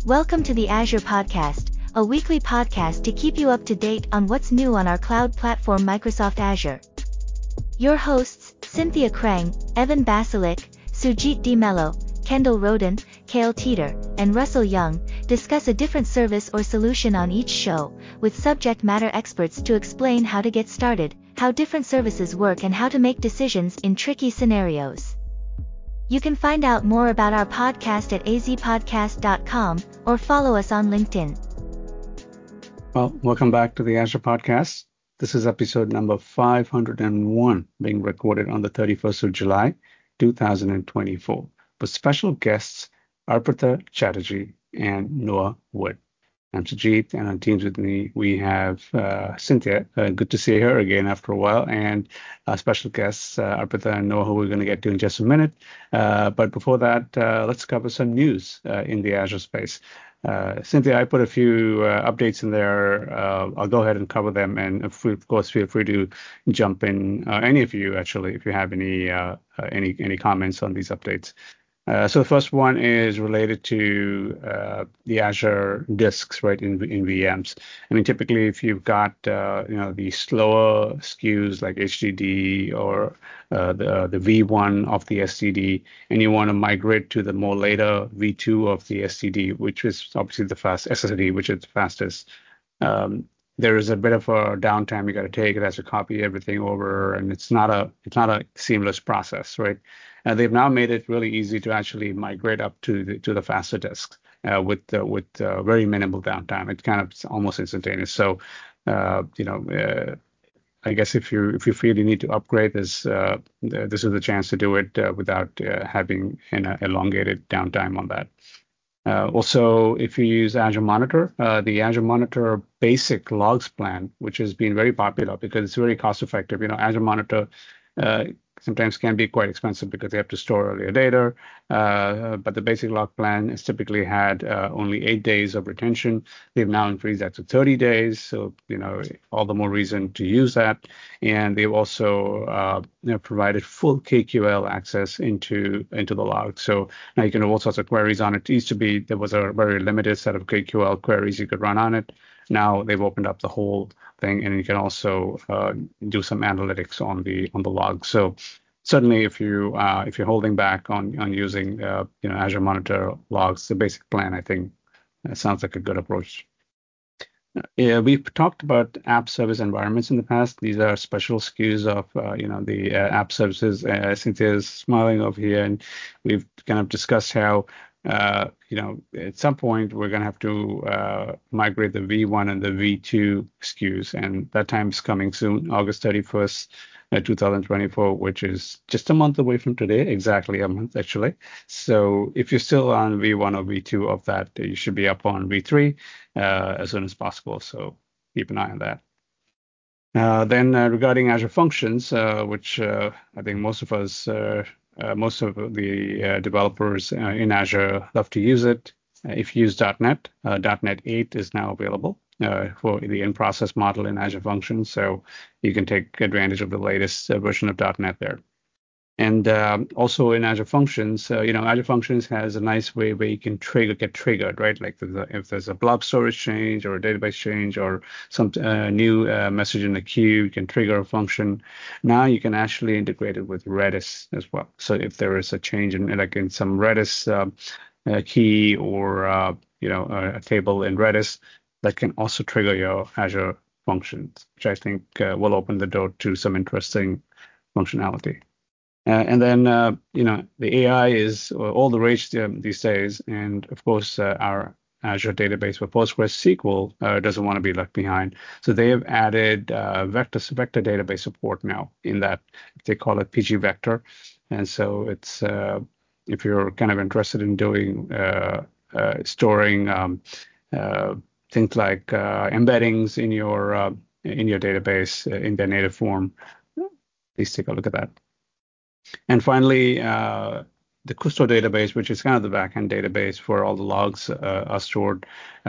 Welcome to the Azure Podcast, a weekly podcast to keep you up to date on what's new on our cloud platform Microsoft Azure. Your hosts, Cynthia Krang, Evan Basilik, Sujit D. Mello, Kendall Roden, Kale Teeter, and Russell Young, discuss a different service or solution on each show, with subject matter experts to explain how to get started, how different services work and how to make decisions in tricky scenarios. You can find out more about our podcast at azpodcast.com or follow us on LinkedIn. Well, welcome back to the Azure Podcast. This is episode number 501, being recorded on the 31st of July, 2024, with special guests Arpita Chatterjee and Noah Wood. I'm Sujit, and on Teams with me, we have Cynthia. Good to see her again after a while, and special guests, Arpita and Noah, who we're going to get to in just a minute. But before that, let's cover some news in the Azure space. Cynthia, I put a few updates in there. I'll go ahead and cover them, and of course, feel free to jump in. Any of you, actually, if you have any comments on these updates. So the first one is related to the Azure disks, right, in VMs. I mean, typically, if you've got the slower SKUs like HDD or the V1 of the SSD, and you want to migrate to the more later V2 of the SSD, which is obviously the SSD, which is the fastest. There is a bit of a downtime you got to take. It has to copy everything over, and it's not a seamless process, right? They've now made it really easy to actually migrate up to the faster disks with very minimal downtime. It's kind of almost instantaneous. So, I guess if you feel you need to upgrade this, this is the chance to do it without having an elongated downtime on that. Also, if you use Azure Monitor, the Azure Monitor Basic Logs plan, which has been very popular because it's very cost effective. Azure Monitor sometimes can be quite expensive because they have to store all your data. But the basic log plan has typically had only 8 days of retention. They've now increased that to 30 days. So, all the more reason to use that. And they've also provided full KQL access into the log. So now you can have all sorts of queries on it. It used to be there was a very limited set of KQL queries you could run on it. Now they've opened up the whole thing, and you can also do some analytics on the log. So certainly, if you're holding back on using Azure Monitor logs, the basic plan, I think sounds like a good approach. Yeah, we've talked about app service environments in the past. These are special SKUs of the app services. Cynthia's smiling over here, and we've kind of discussed how at some point we're going to have to migrate the V1 and the V2 SKUs, and that time is coming soon, August 31st, 2024, which is just a month away from today, exactly a month actually. So if you're still on V1 or V2 of that, you should be up on V3 as soon as possible. So keep an eye on that. Then regarding Azure Functions, which I think most of the developers in Azure love to use it. If you use .NET, .NET 8 is now available for the in-process model in Azure Functions, so you can take advantage of the latest version of .NET there. And also in Azure Functions, Azure Functions has a nice way where you can get triggered, right? Like if there's a blob storage change or a database change or some new message in the queue, you can trigger a function. Now you can actually integrate it with Redis as well. So if there is a change in some Redis key or a table in Redis, that can also trigger your Azure Functions, which I think will open the door to some interesting functionality. And then, the AI is all the rage these days. And of course, our Azure database for PostgreSQL doesn't want to be left behind. So they have added vector database support now in that they call it PG Vector. And so it's if you're kind of interested in doing storing things like embeddings in your database in their native form, please take a look at that. And finally, the Kusto database, which is kind of the backend database for all the logs are stored.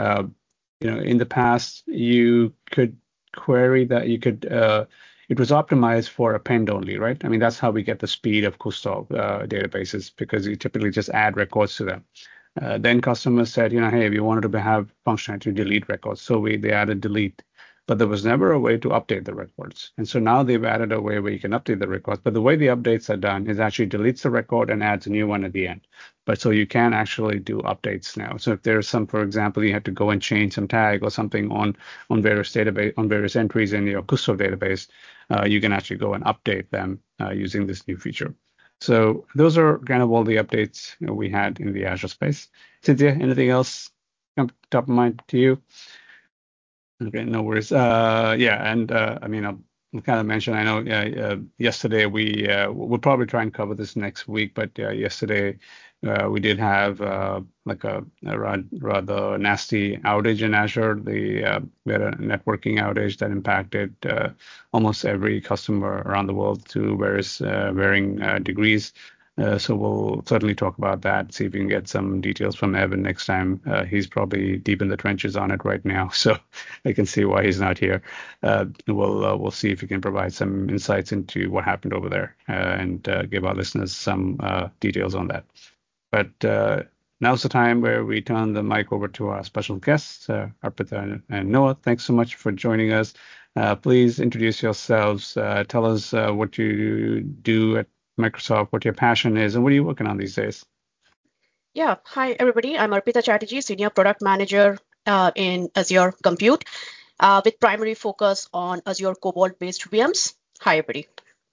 In the past, you could query that it was optimized for append only, right? I mean, that's how we get the speed of Kusto databases, because you typically just add records to them. Then customers said, hey, we wanted to have functionality to delete records. So they added delete, but there was never a way to update the records. And so now they've added a way where you can update the records. But the way the updates are done is actually deletes the record and adds a new one at the end. But so you can actually do updates now. So if there's some, for example, you have to go and change some tag or something on various database on various entries in your Kusto database, you can actually go and update them using this new feature. So those are kind of all the updates we had in the Azure space. Cynthia, anything else come top of mind to you? Okay, no worries. Yeah, and I mean, I'll kind of mention. I know yesterday we'll probably try and cover this next week, but yesterday we did have like a rather nasty outage in Azure. We had a networking outage that impacted almost every customer around the world to various varying degrees. So we'll certainly talk about that, see if we can get some details from Evan next time. He's probably deep in the trenches on it right now, so I can see why he's not here. We'll see if we can provide some insights into what happened over there and give our listeners some details on that. But now's the time where we turn the mic over to our special guests, Arpita and Noah. Thanks so much for joining us. Please introduce yourselves. Tell us what you do at Microsoft, what your passion is, and what are you working on these days? Yeah, hi everybody. I'm Arpita Chatterjee, Senior Product Manager in Azure Compute, with primary focus on Azure Cobalt-based VMs. Hi everybody.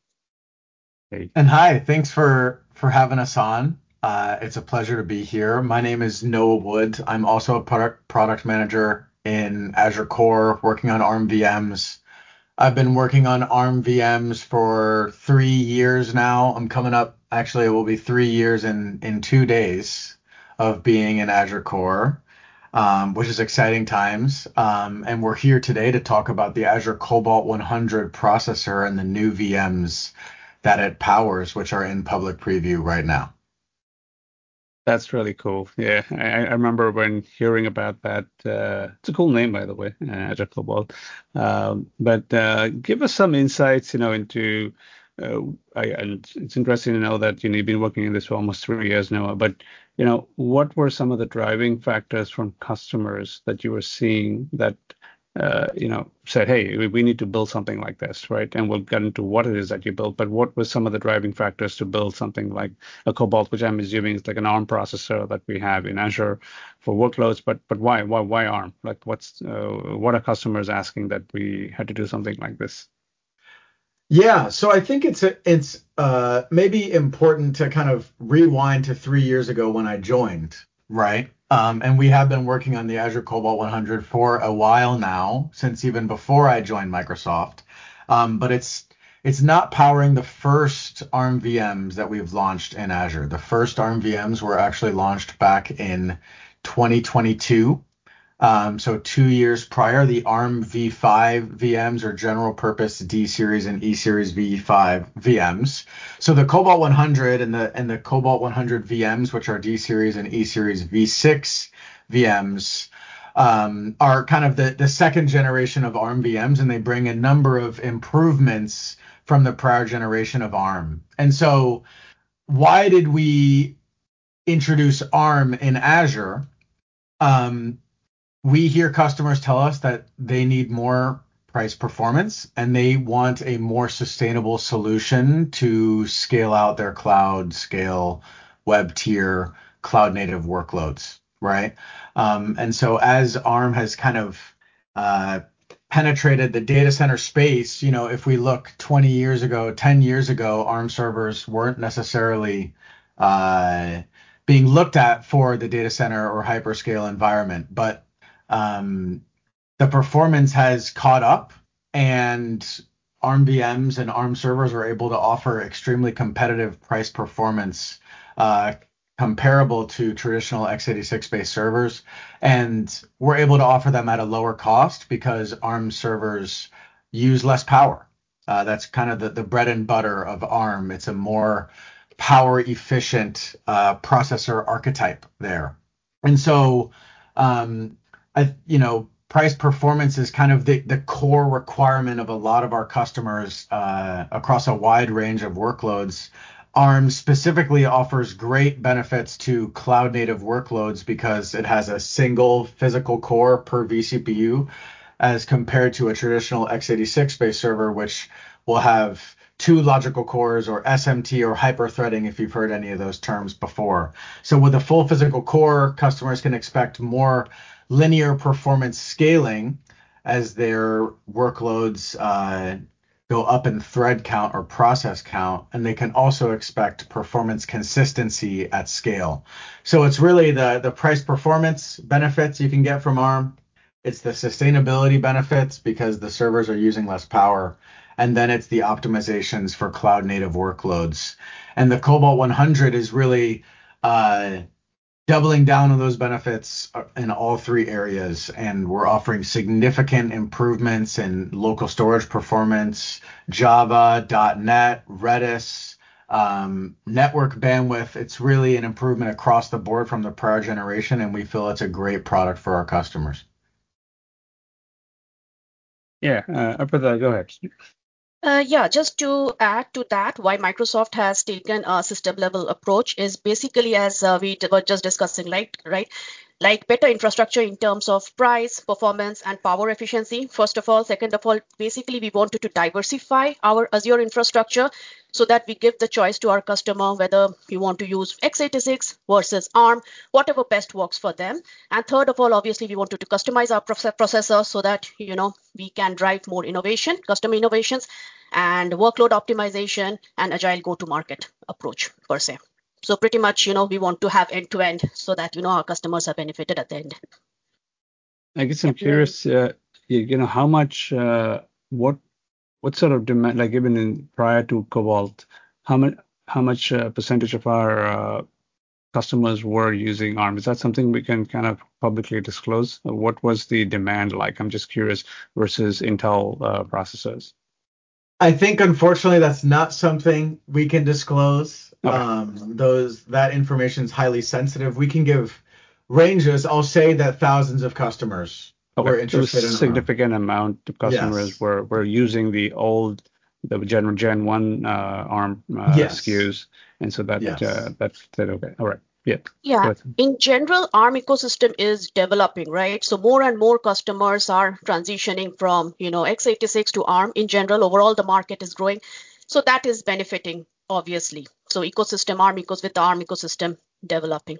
Hey. And hi, thanks for having us on. It's a pleasure to be here. My name is Noah Wood. I'm also a product manager in Azure Core, working on ARM VMs. I've been working on ARM VMs for 3 years now. I'm coming up, actually, it will be 3 years in 2 days of being in Azure Core, which is exciting times. And we're here today to talk about the Azure Cobalt 100 processor and the new VMs that it powers, which are in public preview right now. That's really cool. Yeah, I remember when hearing about that. It's a cool name, by the way, Azure Cobalt. But give us some insights, into. And it's interesting to know that you've been working in this for almost 3 years now. But what were some of the driving factors from customers that you were seeing that said, hey, we need to build something like this, right? And we'll get into what it is that you built, but what were some of the driving factors to build something like a Cobalt, which I'm assuming is like an ARM processor that we have in Azure for workloads, but why ARM? Like what are customers asking that we had to do something like this? Yeah, so I think it's maybe important to kind of rewind to 3 years ago when I joined, right? And we have been working on the Azure Cobalt 100 for a while now, since even before I joined Microsoft. But it's not powering the first ARM VMs that we've launched in Azure. The first ARM VMs were actually launched back in 2022. So 2 years prior, the ARM v5 VMs are general purpose D series and E series v5 VMs. So the Cobalt 100 and the Cobalt 100 VMs, which are D series and E series v6 VMs, are kind of the second generation of ARM VMs, and they bring a number of improvements from the prior generation of ARM. And so why did we introduce ARM in Azure? We hear customers tell us that they need more price performance and they want a more sustainable solution to scale out their cloud scale web tier cloud native workloads, right? And so as ARM has kind of penetrated the data center space, if we look 20 years ago, 10 years ago, ARM servers weren't necessarily being looked at for the data center or hyperscale environment, but the performance has caught up, and ARM VMs and ARM servers are able to offer extremely competitive price performance comparable to traditional x86-based servers. And we're able to offer them at a lower cost because ARM servers use less power. That's kind of the bread and butter of ARM. It's a more power efficient processor archetype there. And so price performance is kind of the core requirement of a lot of our customers across a wide range of workloads. ARM specifically offers great benefits to cloud native workloads because it has a single physical core per vCPU as compared to a traditional x86 based server, which will have two logical cores or SMT or hyperthreading, if you've heard any of those terms before. So with a full physical core, customers can expect more linear performance scaling as their workloads go up in thread count or process count, and they can also expect performance consistency at scale. So it's really the price performance benefits you can get from ARM. It's the sustainability benefits because the servers are using less power. And then it's the optimizations for cloud native workloads. And the Cobalt 100 is really doubling down on those benefits in all three areas. And we're offering significant improvements in local storage performance, Java, .NET, Redis, network bandwidth. It's really an improvement across the board from the prior generation, and we feel it's a great product for our customers. Yeah, Arpita, go ahead. Yeah, just to add to that, why Microsoft has taken a system level approach is basically as we were just discussing, right? Like better infrastructure in terms of price, performance, and power efficiency. First of all, second of all, basically we wanted to diversify our Azure infrastructure so that we give the choice to our customer whether you want to use x86 versus ARM, whatever best works for them. And third of all, obviously we wanted to customize our processor so that we can drive more innovation, custom innovations, and workload optimization and agile go-to-market approach per se. So pretty much, we want to have end-to-end so that, our customers are benefited at the end. I guess I'm curious, how much, what sort of demand, like even prior to Cobalt, how much percentage of our customers were using ARM? Is that something we can kind of publicly disclose? What was the demand like? I'm just curious versus Intel processors. I think, unfortunately, that's not something we can disclose. Okay. That information is highly sensitive. We can give ranges. I'll say that thousands of customers were interested in ARM. Significant amount of customers were using the Gen 1 ARM SKUs, and so that's okay. All right. Yeah. Yeah. In general, ARM ecosystem is developing, right? So more and more customers are transitioning from, x86 to ARM. In general, overall, the market is growing. So that is benefiting, obviously. So with the ARM ecosystem developing.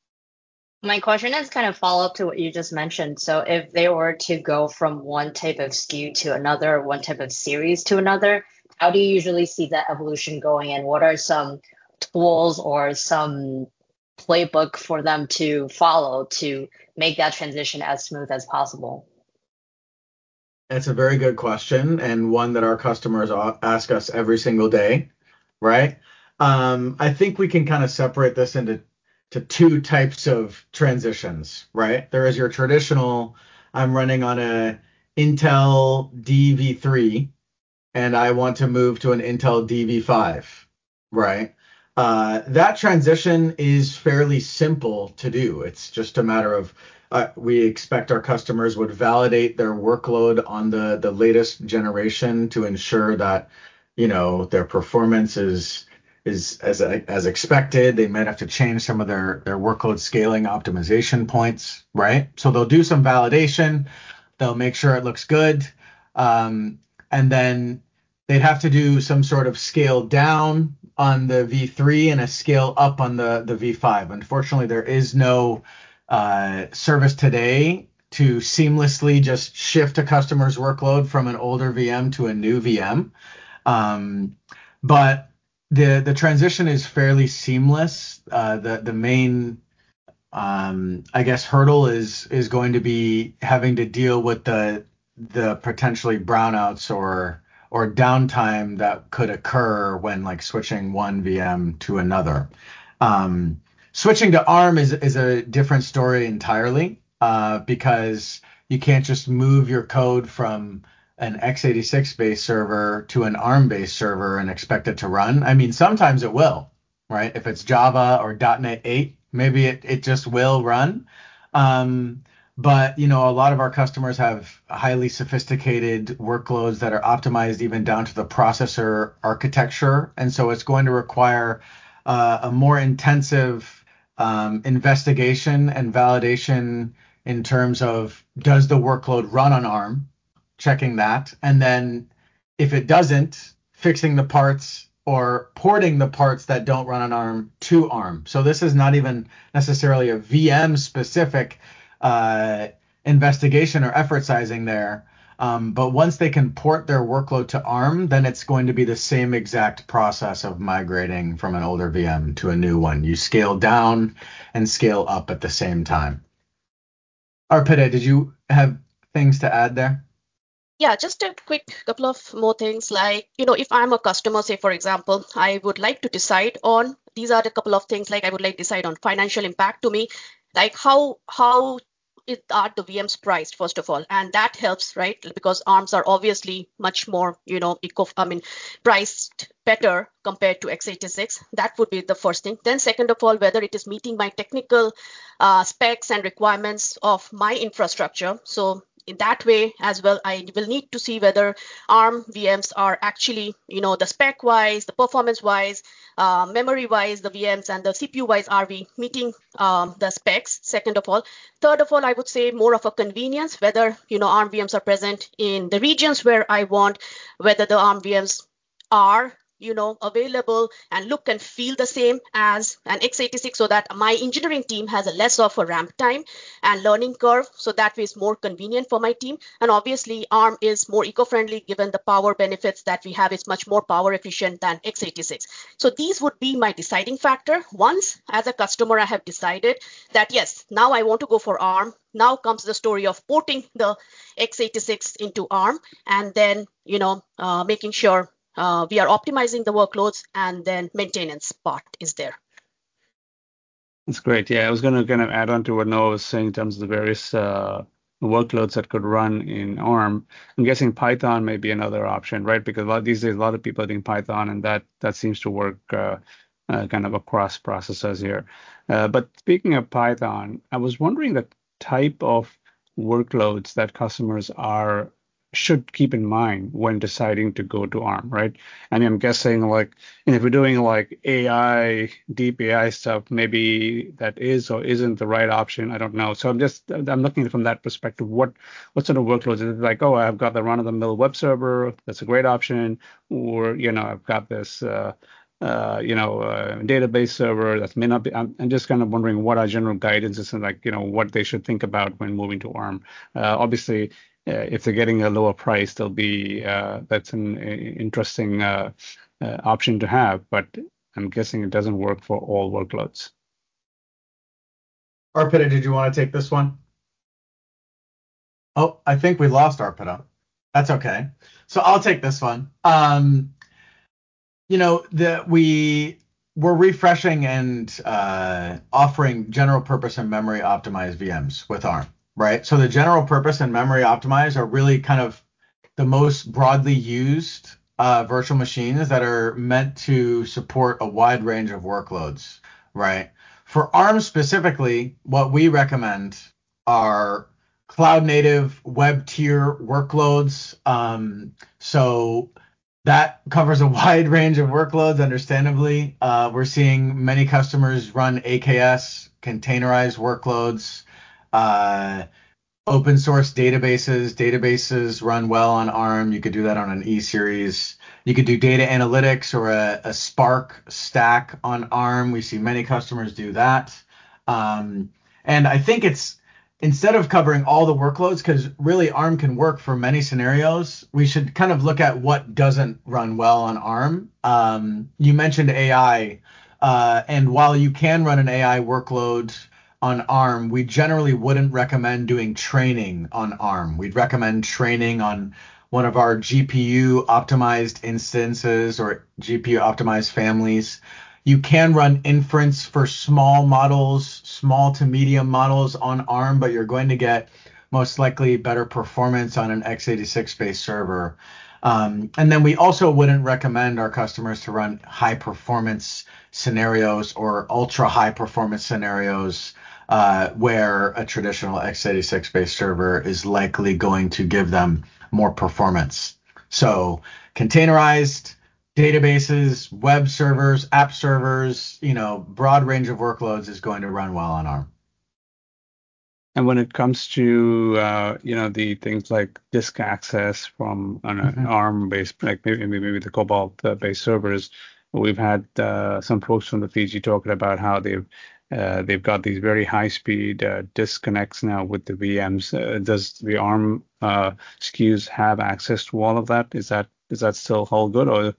My question is kind of follow up to what you just mentioned. So if they were to go from one type of SKU to another, one type of series to another, how do you usually see that evolution going? And what are some tools or some playbook for them to follow to make that transition as smooth as possible? That's a very good question, and one that our customers ask us every single day, right? I think we can kind of separate this into two types of transitions, right? There is your traditional, I'm running on a Intel DV3, and I want to move to an Intel DV5, right? That transition is fairly simple to do. It's just a matter of we expect our customers would validate their workload on the latest generation to ensure that their performance is as expected. They might have to change some of their workload scaling optimization points, right? So they'll do some validation. They'll make sure it looks good, and then they'd have to do some sort of scale down on the V3 and a scale up on the V5. Unfortunately, there is no service today to seamlessly just shift a customer's workload from an older VM to a new VM. But the transition is fairly seamless. The main, I guess, hurdle is going to be having to deal with the potentially brownouts or downtime that could occur when switching one VM to another. Switching to ARM is a different story entirely because you can't just move your code from an x86-based server to an ARM-based server and expect it to run. I mean, sometimes it will, right? If it's Java or .NET 8, maybe it just will run. But a lot of our customers have highly sophisticated workloads that are optimized even down to the processor architecture, and so it's going to require a more intensive investigation and validation in terms of, does the workload run on ARM, checking that, and then if it doesn't, fixing the parts or porting the parts that don't run on ARM to ARM. So this is not even necessarily a VM specific investigation or effort sizing there. But once they can port their workload to ARM, then it's going to be the same exact process of migrating from an older VM to a new one. You scale down and scale up at the same time. Arpita, did you have things to add there? Yeah, just a quick couple of more things. Like, if I'm a customer, say, for example, I would like to decide on, these are the couple of things, like I would like to decide on financial impact to me, like how are the VMs priced, first of all, and that helps, right? Because ARMs are obviously much more, priced better compared to x86. That would be the first thing. Then second of all, whether it is meeting my technical specs and requirements of my infrastructure. So in that way as well, I will need to see whether ARM VMs are actually, the spec wise, the performance wise, memory wise, the VMs and the CPU wise, are we meeting the specs? Second of all. Third of all, I would say more of a convenience, whether, ARM VMs are present in the regions where I want, whether the ARM VMs are available and look and feel the same as an x86, so that my engineering team has a less of a ramp time and learning curve, so that way it's more convenient for my team. And obviously ARM is more eco-friendly, given the power benefits that we have. It's much more power efficient than x86. So these would be my deciding factor. Once as a customer I have decided that yes, now I want to go for ARM, now comes the story of porting the x86 into ARM, and then making sure we are optimizing the workloads, and then maintenance part is there. That's great. Yeah, I was going to kind of add on to what Noah was saying in terms of the various workloads that could run in ARM. I'm guessing Python may be another option, right? Because these days a lot of people are doing Python, and that seems to work kind of across processors here. But speaking of Python, I was wondering the type of workloads that customers should keep in mind when deciding to go to ARM, right? I mean, I'm guessing if we're doing like AI, deep AI stuff, maybe that is or isn't the right option. I don't know. So I'm looking at it from that perspective. What sort of workloads is it? Like, oh, I've got the run-of-the-mill web server. That's a great option. Or, I've got this, database server that may not be. I'm just kind of wondering what our general guidance is and what they should think about when moving to ARM. Obviously, if they're getting a lower price, that's an interesting option to have, but I'm guessing it doesn't work for all workloads. Arpita, did you want to take this one? Oh, I think we lost Arpita. That's okay. So I'll take this one. We're refreshing and offering general purpose and memory optimized VMs with ARM. Right. So the general purpose and memory optimized are really kind of the most broadly used virtual machines that are meant to support a wide range of workloads. Right. For ARM specifically, what we recommend are cloud native web tier workloads. So that covers a wide range of workloads, understandably. We're seeing many customers run AKS, containerized workloads. Open source databases run well on ARM. You could do that on an E series. You could do data analytics or a Spark stack on ARM. We see many customers do that. And I think it's, instead of covering all the workloads, because really ARM can work for many scenarios, we should kind of look at what doesn't run well on ARM. You mentioned AI, and while you can run an AI workload on ARM, we generally wouldn't recommend doing training on ARM. We'd recommend training on one of our GPU optimized instances or GPU optimized families. You can run inference for small models, small to medium models on ARM, but you're going to get most likely better performance on an x86 based server. And then we also wouldn't recommend our customers to run high performance scenarios or ultra high performance scenarios where a traditional x86 based server is likely going to give them more performance. So containerized databases, web servers, app servers, broad range of workloads is going to run well on ARM. And when it comes to the things like disk access from an ARM based, like maybe the Cobalt based servers, we've had some folks from the Fiji talking about how they've got these very high speed disk connects now with the VMs. Does the ARM SKUs have access to all of that? Is that still hold good, or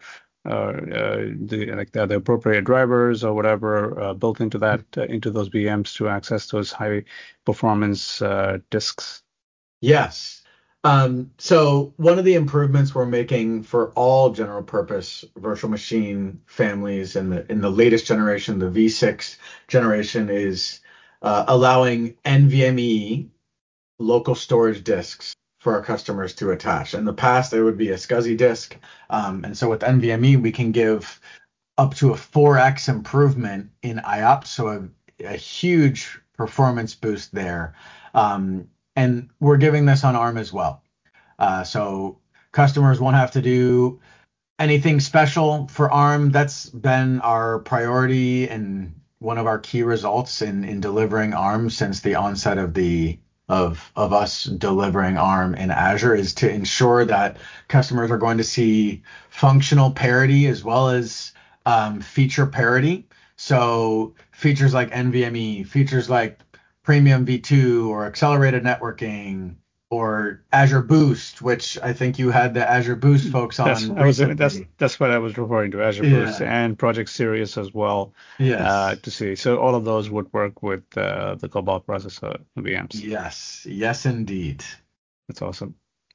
the appropriate drivers or whatever built into into those VMs to access those high performance disks? Yes. So one of the improvements we're making for all general purpose virtual machine families in the latest generation, the V6 generation, is allowing NVMe local storage disks for our customers to attach. In the past, there would be a SCSI disk. And so with NVMe, we can give up to a 4x improvement in IOPS, so a huge performance boost there. And we're giving this on ARM as well. So customers won't have to do anything special for ARM. That's been our priority and one of our key results in delivering ARM since the onset of us delivering ARM in Azure, is to ensure that customers are going to see functional parity as well as feature parity. So features like NVMe, features like Premium V2 or accelerated networking or Azure Boost, which I think you had the Azure Boost folks on recently. That's what I was referring to, Azure Boost and Project Sirius as well. Yes. To see. So all of those would work with the Cobalt processor VMs. Yes, indeed. That's awesome.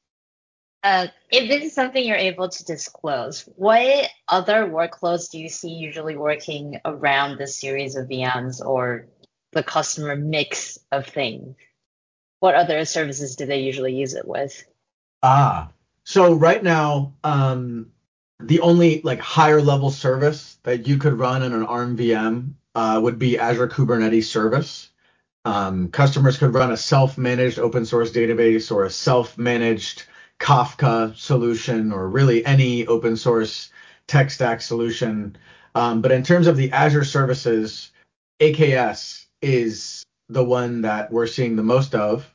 If this is something you're able to disclose, what other workloads do you see usually working around this series of VMs or the customer mix of things? What other services do they usually use it with? So right now, the only higher level service that you could run in an ARM VM would be Azure Kubernetes Service. Customers could run a self-managed open source database or a self-managed Kafka solution, or really any open source tech stack solution. But in terms of the Azure services, AKS is the one that we're seeing the most of.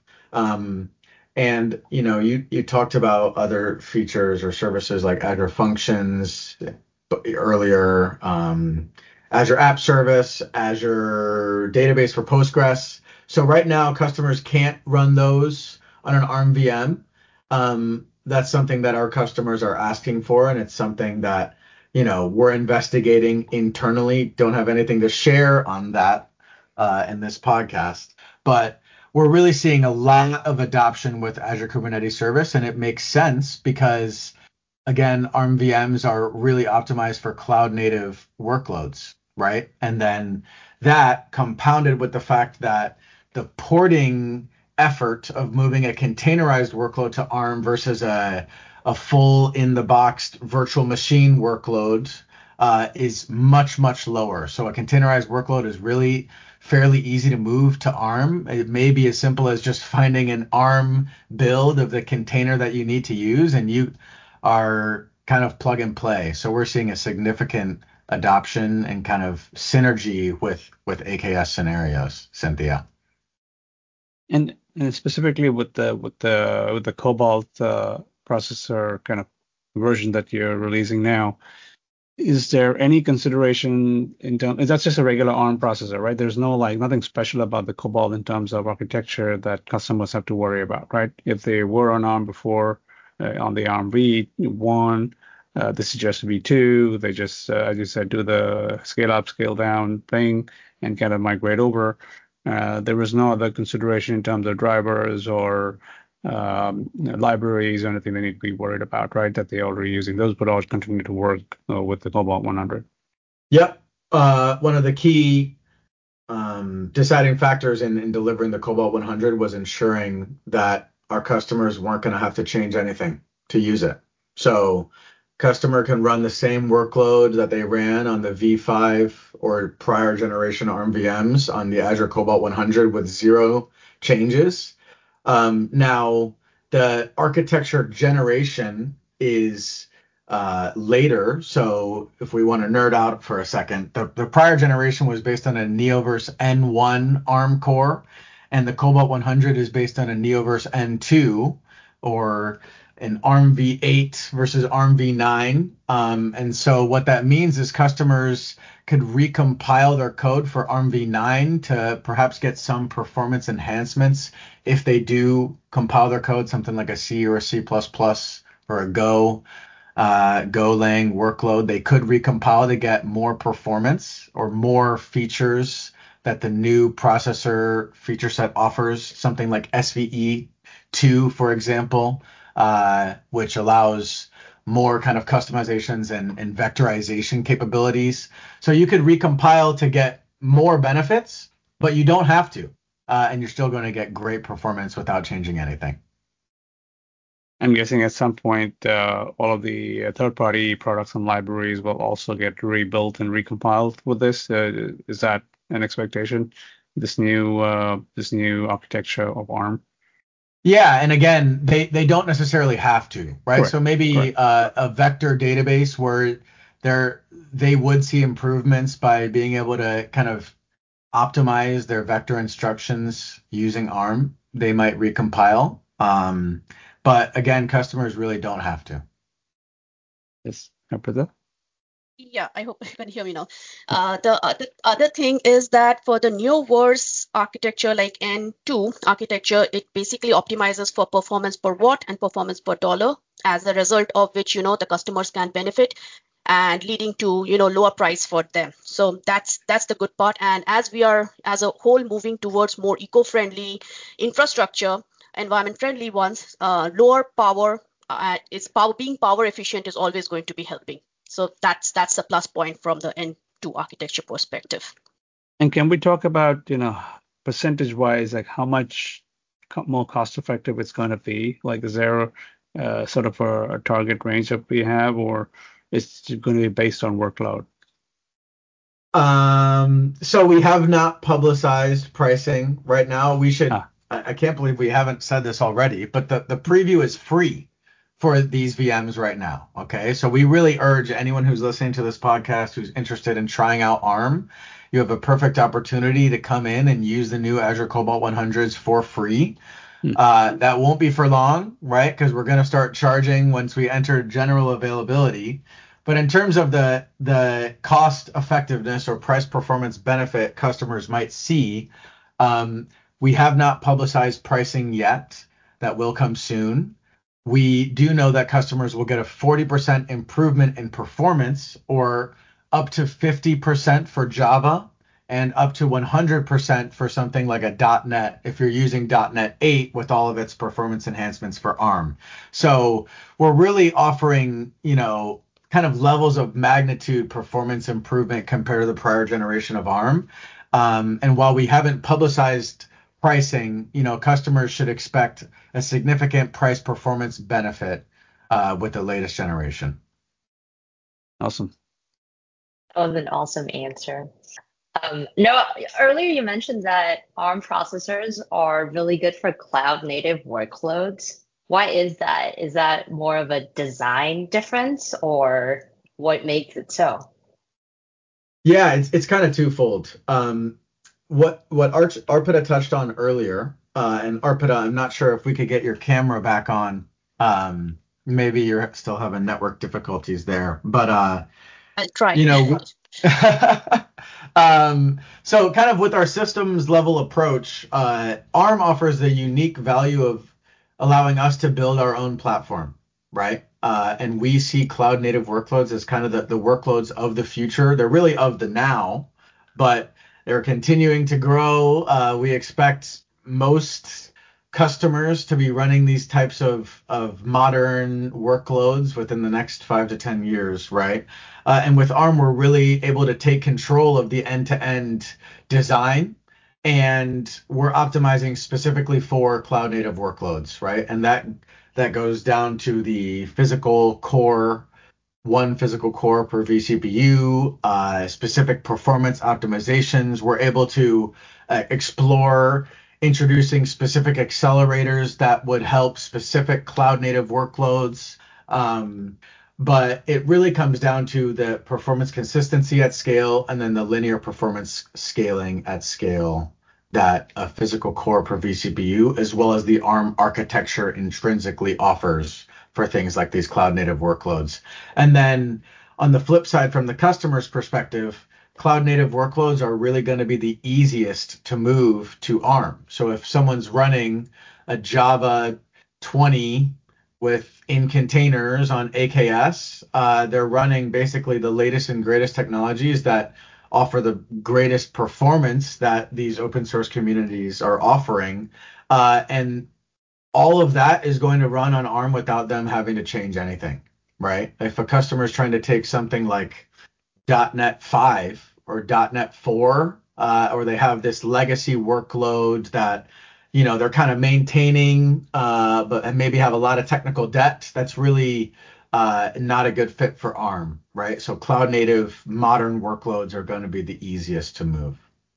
And you talked about other features or services like Azure Functions earlier, Azure App Service, Azure Database for Postgres. So right now, customers can't run those on an ARM VM. That's something that our customers are asking for, and it's something that we're investigating internally. Don't have anything to share on that in this podcast, but we're really seeing a lot of adoption with Azure Kubernetes Service, and it makes sense because, again, ARM VMs are really optimized for cloud native workloads, right? And then that compounded with the fact that the porting effort of moving a containerized workload to ARM versus a full in the box virtual machine workload is much, much lower. So a containerized workload is really fairly easy to move to ARM. It may be as simple as just finding an ARM build of the container that you need to use, and you are kind of plug and play. So we're seeing a significant adoption and kind of synergy with AKS scenarios, Cynthia. And specifically with the Cobalt processor kind of version that you're releasing now, is there any consideration that's just a regular ARM processor, right? There's no nothing special about the Cobalt in terms of architecture that customers have to worry about, right? If they were on ARM before, on the ARM V1, this is just V2, they just, as you said, do the scale up, scale down thing and kind of migrate over. There was no other consideration in terms of drivers or libraries or anything they need to be worried about, right? That they're already using. Those would all continue to work with the Cobalt 100. Yep. One of the key deciding factors in delivering the Cobalt 100 was ensuring that our customers weren't going to have to change anything to use it. So Customer can run the same workload that they ran on the V5 or prior generation ARM VMs on the Azure Cobalt 100 with zero changes. Now, the architecture generation is later. So if we want to nerd out for a second, the prior generation was based on a Neoverse N1 ARM core, and the Cobalt 100 is based on a Neoverse N2 or an ARM v8 versus ARM v9. And so what that means is customers could recompile their code for ARM v9 to perhaps get some performance enhancements if they do compile their code, something like a C or a C++ or a Golang workload. They could recompile to get more performance or more features that the new processor feature set offers, something like SVE2, for example, which allows more kind of customizations and vectorization capabilities. So you could recompile to get more benefits, but you don't have to. And you're still going to get great performance without changing anything. I'm guessing at some point, all of the third-party products and libraries will also get rebuilt and recompiled with this. Is that an expectation? This new architecture of ARM? Yeah, and again, they don't necessarily have to, right? Correct. So maybe a vector database where they would see improvements by being able to kind of optimize their vector instructions using ARM. They might recompile. But again, customers really don't have to. Yes, Harpreet? Yeah, I hope you can hear me now. The other thing is that for the Neoverse architecture, like N2 architecture, it basically optimizes for performance per watt and performance per dollar, as a result of which, the customers can benefit and leading to, lower price for them. So that's the good part. And as we are, as a whole, moving towards more eco-friendly infrastructure, environment-friendly ones, lower power, being power efficient is always going to be helping. So that's a plus point from the N2 architecture perspective. And can we talk about, percentage-wise, like how much more cost-effective it's going to be? Like, is there sort of a target range that we have, or is it going to be based on workload? So we have not publicized pricing right now. We should. I can't believe we haven't said this already, but the preview is free for these VMs right now. Okay, so we really urge anyone who's listening to this podcast who's interested in trying out ARM, you have a perfect opportunity to come in and use the new Azure Cobalt 100s for free. That won't be for long, right? Because we're going to start charging once we enter general availability. But in terms of the cost effectiveness or price performance benefit customers might see, we have not publicized pricing yet. That will come soon. We do know that customers will get a 40% improvement in performance, or up to 50% for Java and up to 100% for something like a .NET if you're using .NET 8 with all of its performance enhancements for ARM. So we're really offering, kind of levels of magnitude performance improvement compared to the prior generation of ARM. And while we haven't publicized pricing, customers should expect a significant price performance benefit with the latest generation. Awesome. That was an awesome answer. No, earlier you mentioned that ARM processors are really good for cloud native workloads. Why is that? Is that more of a design difference, or what makes it so? Yeah, it's kind of twofold. What Arpita touched on earlier, and Arpita, I'm not sure if we could get your camera back on. Maybe you're still having network difficulties there, but I'll try. So kind of with our systems level approach, ARM offers the unique value of allowing us to build our own platform, right? And we see cloud native workloads as kind of the workloads of the future. They're really of the now, but they're continuing to grow. We expect most customers to be running these types of modern workloads within the next 5 to 10 years, right? And with ARM, we're really able to take control of the end-to-end design, and we're optimizing specifically for cloud native workloads, right? And that goes down to the physical core 1 physical core per vCPU, specific performance optimizations. We're able to explore introducing specific accelerators that would help specific cloud native workloads. But it really comes down to the performance consistency at scale and then the linear performance scaling at scale that a physical core per vCPU, as well as the ARM architecture intrinsically offers for things like these cloud native workloads. And then on the flip side, from the customer's perspective, cloud native workloads are really going to be the easiest to move to ARM. So if someone's running a Java 20 in containers on AKS, they're running basically the latest and greatest technologies that offer the greatest performance that these open source communities are offering. And all of that is going to run on ARM without them having to change anything, right? If a customer is trying to take something like .NET 5 or .NET 4, or they have this legacy workload that they're kind of maintaining, but maybe have a lot of technical debt, that's really not a good fit for ARM, right? So cloud native modern workloads are going to be the easiest to move.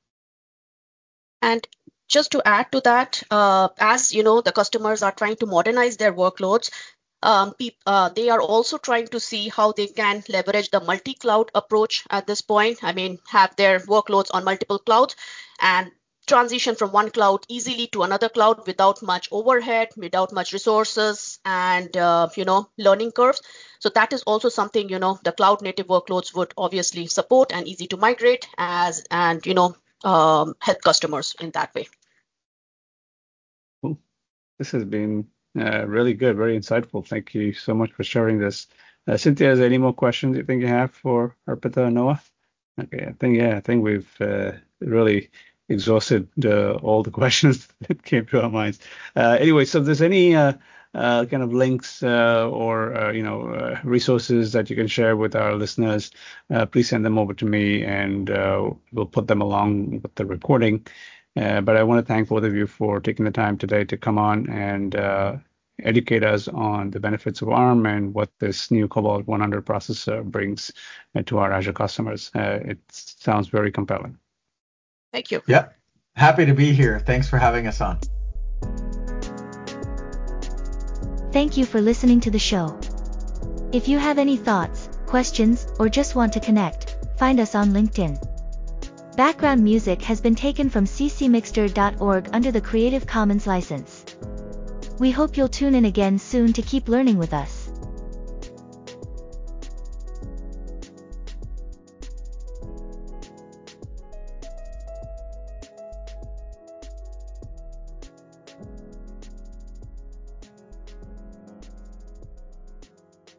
And just to add to that, as the customers are trying to modernize their workloads, they are also trying to see how they can leverage the multi-cloud approach at this point. I mean, have their workloads on multiple clouds and transition from one cloud easily to another cloud without much overhead, without much resources, and learning curves. So that is also something the cloud native workloads would obviously support and easy to migrate and help customers in that way. Cool. This has been really good, very insightful. Thank you so much for sharing this. Cynthia, is there any more questions you think you have for Arpita and Noah? Okay, I think we've really exhausted all the questions that came to our minds. Anyway, so if there's any kind of links or resources that you can share with our listeners, please send them over to me, and we'll put them along with the recording. But I want to thank both of you for taking the time today to come on and educate us on the benefits of ARM and what this new Cobalt 100 processor brings to our Azure customers. It sounds very compelling. Thank you. Yep. Happy to be here. Thanks for having us on. Thank you for listening to the show. If you have any thoughts, questions, or just want to connect, find us on LinkedIn. Background music has been taken from ccmixter.org under the Creative Commons license. We hope you'll tune in again soon to keep learning with us.